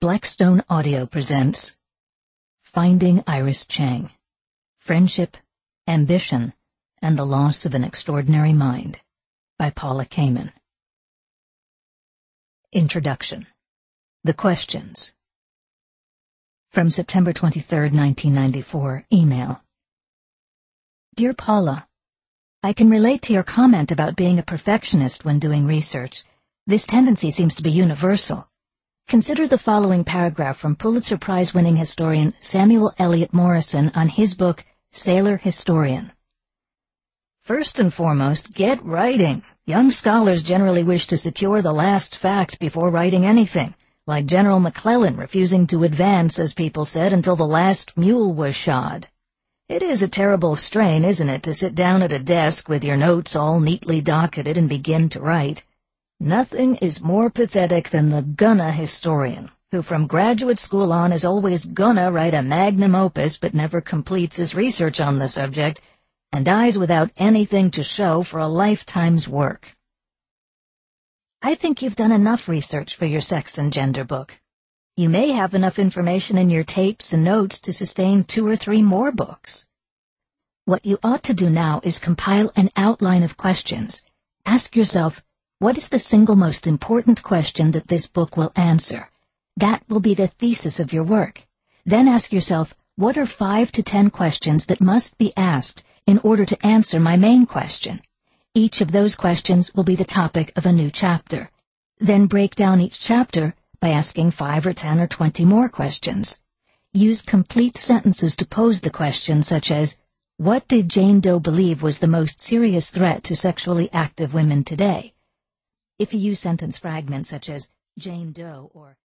Blackstone Audio presents Finding Iris Chang, Friendship, Ambition, and the Loss of an Extraordinary Mind by Paula Kamen. Introduction. The Questions. From September 23, 1994, email. Dear Paula, I can relate to your comment about being a perfectionist when doing research. This tendency seems to be universal. Consider the following paragraph from Pulitzer Prize-winning historian Samuel Eliot Morison on his book, Sailor Historian. First and foremost, get writing. Young scholars generally wish to secure the last fact before writing anything, like General McClellan refusing to advance, as people said, until the last mule was shod. It is a terrible strain, isn't it, to sit down at a desk with your notes all neatly docketed and begin to write. Nothing is more pathetic than the gonna historian, who from graduate school on is always gonna write a magnum opus but never completes his research on the subject, and dies without anything to show for a lifetime's work. I think you've done enough research for your sex and gender book. You may have enough information in your tapes and notes to sustain 2 or 3 more books. What you ought to do now is compile an outline of questions. Ask yourself, what is the single most important question that this book will answer? That will be the thesis of your work. Then ask yourself, what are 5 to 10 questions that must be asked in order to answer my main question? Each of those questions will be the topic of a new chapter. Then break down each chapter by asking 5 or 10 or 20 more questions. Use complete sentences to pose the question, such as, what did Jane Doe believe was the most serious threat to sexually active women today? If you use sentence fragments such as Jane Doe or